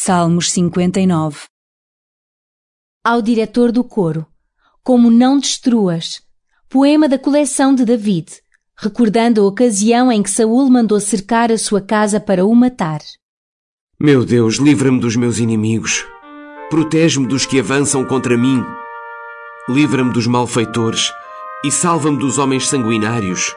Salmos 59. Ao diretor do coro, como não destruas, poema da coleção de David, recordando a ocasião em que Saul mandou cercar a sua casa para o matar. Meu Deus, livra-me dos meus inimigos. Protege-me dos que avançam contra mim. Livra-me dos malfeitores e salva-me dos homens sanguinários.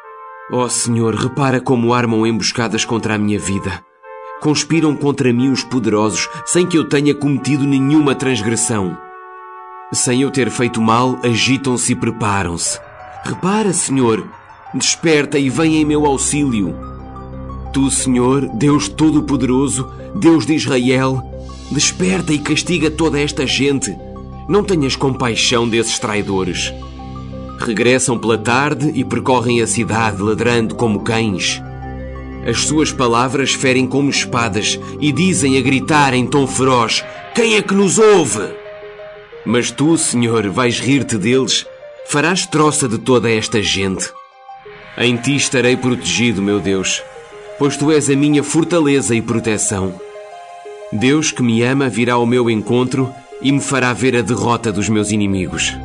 Ó Senhor, repara como armam emboscadas contra a minha vida. Conspiram contra mim os poderosos, sem que eu tenha cometido nenhuma transgressão. Sem eu ter feito mal, agitam-se e preparam-se. Repara, Senhor, desperta e vem em meu auxílio. Tu, Senhor, Deus Todo-Poderoso, Deus de Israel, desperta e castiga toda esta gente. Não tenhas compaixão desses traidores. Regressam pela tarde e percorrem a cidade ladrando como cães. As suas palavras ferem como espadas e dizem a gritar em tom feroz: quem é que nos ouve? Mas tu, Senhor, vais rir-te deles, farás troça de toda esta gente. Em ti estarei protegido, meu Deus, pois tu és a minha fortaleza e proteção. Deus que me ama virá ao meu encontro e me fará ver a derrota dos meus inimigos.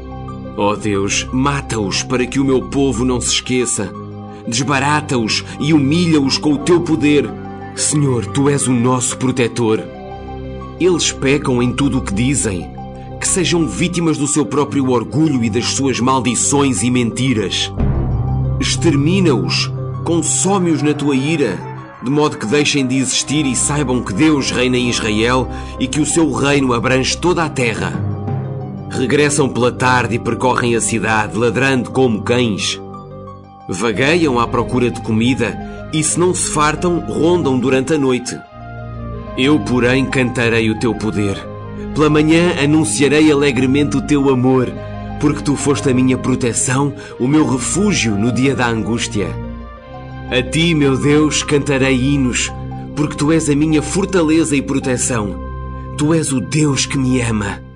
Ó Deus, mata-os para que o meu povo não se esqueça. Desbarata-os e humilha-os com o teu poder. Senhor, tu és o nosso protetor. Eles pecam em tudo o que dizem. Que sejam vítimas do seu próprio orgulho e das suas maldições e mentiras. Extermina-os, consome-os na tua ira, de modo que deixem de existir e saibam que Deus reina em Israel e que o seu reino abrange toda a terra. Regressam pela tarde e percorrem a cidade, ladrando como cães. Vagueiam à procura de comida e, se não se fartam, rondam durante a noite. Eu, porém, cantarei o teu poder. Pela manhã anunciarei alegremente o teu amor, porque tu foste a minha proteção, o meu refúgio no dia da angústia. A ti, meu Deus, cantarei hinos, porque tu és a minha fortaleza e proteção. Tu és o Deus que me ama.